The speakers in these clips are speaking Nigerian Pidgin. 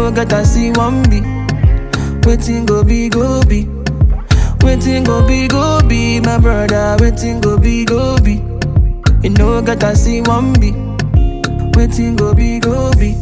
no get I see one be. Waiting go be, go be. Waiting go be, my brother. Waiting go be, go be. You know get I see one be. Waiting go be, go be.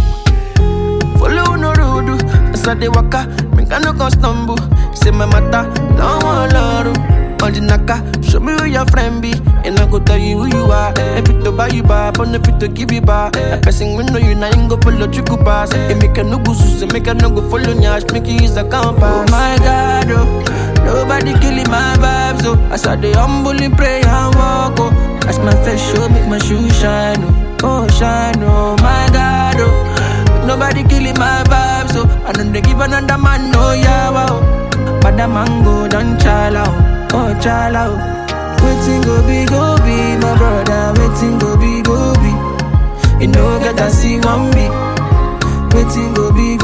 Follow no road, as I dey waka, make I no go stumble. Say my matter, don't want love. On the naka, show me who your friend be, and I go tell you who you are. If it to buy you back, but if it to give you back, a person we know you now ain't go follow you go pass. It make a no go sus, make a no go follow nyash, make you use a compass. Oh my God, oh, nobody killing my vibes, oh. As I dey humble in pray and walk, oh. As my face show, make my shoes shine, oh shine, oh my God, oh. Nobody killing my vibes, so I don't they give another man no yeah, wow. But the mango done chala, oh chala. Waiting go be, my brother. Waiting go be. You know get I see one be. Waiting go be.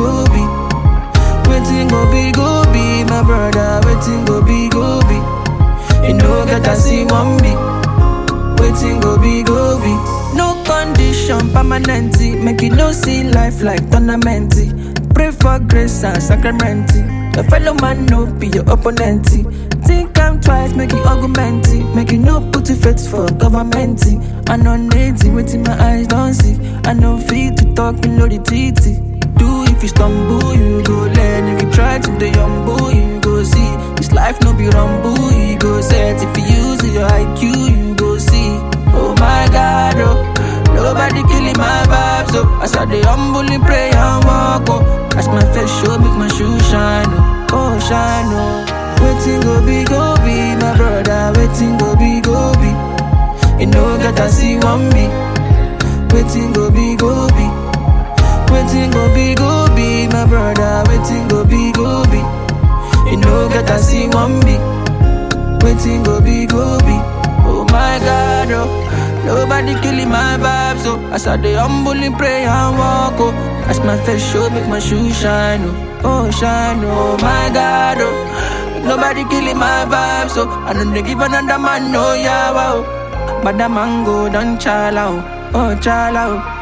Waiting go be, my brother. Waiting go be. You know get I see one be. Waiting go be. No condition permanent, make it no see life like tournament. Pray for grace and sacrament. Your fellow man no be your opponent. Think I'm twice, make it argument. Make it no put it faith for government. I know native, waiting my eyes don't see. I know fit to talk, you know the titty. Do if you stumble, you go learn. If you try to the humble, you go see. This life no be rumble, you go set. If you use your IQ, you go see. Oh my God, oh. Nobody killing my vibes, oh. As I dey humble in pray and walk, oh. As my face show, make my shoes shine, oh shine, oh. Waiting go be, my brother. Waiting go be. You know get I see one be. Waiting go be. Waiting go be, my brother. Waiting go be. You know get I see one be. Waiting go be. Oh my God, oh. Nobody killing my vibes, oh. As I dey humble in pray and walk, oh. As my face show, make my shoes shine, oh shine, oh my God, oh. Nobody killing my vibes, oh. I don't they give another man no yeah, wow. But the mango done chala, oh chala, oh.